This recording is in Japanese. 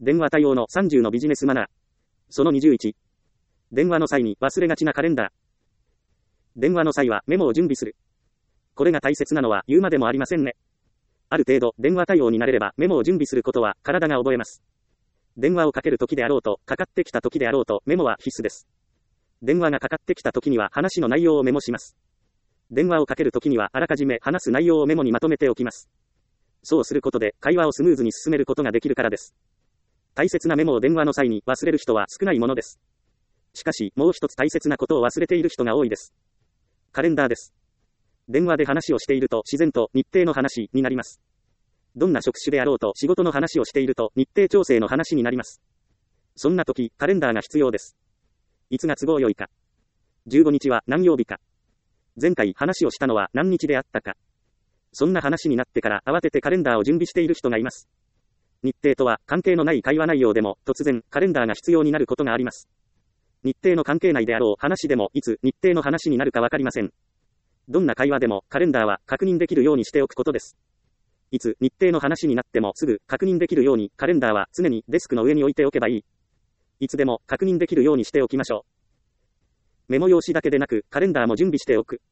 電話対応の30のビジネスマナー。その21。電話の際に忘れがちなカレンダー。電話の際はメモを準備する。これが大切なのは言うまでもありませんね。ある程度電話対応になれればメモを準備することは体が覚えます。電話をかける時であろうと、かかってきた時であろうとメモは必須です。電話がかかってきた時には話の内容をメモします。電話をかける時にはあらかじめ話す内容をメモにまとめておきます。そうすることで会話をスムーズに進めることができるからです。大切なメモを電話の際に忘れる人は少ないものです。しかしもう一つ大切なことを忘れている人が多いです。カレンダーです。電話で話をしていると自然と日程の話になります。どんな職種であろうと仕事の話をしていると日程調整の話になります。そんな時、カレンダーが必要です。いつが都合良いか。15日は何曜日か。前回話をしたのは何日であったか。そんな話になってから慌ててカレンダーを準備している人がいます。日程とは関係のない会話内容でも突然カレンダーが必要になることがあります。日程の関係内であろう話でもいつ日程の話になるかわかりません。どんな会話でもカレンダーは確認できるようにしておくことです。いつ日程の話になってもすぐ確認できるようにカレンダーは常にデスクの上に置いておけばいい。いつでも確認できるようにしておきましょう。メモ用紙だけでなくカレンダーも準備しておく。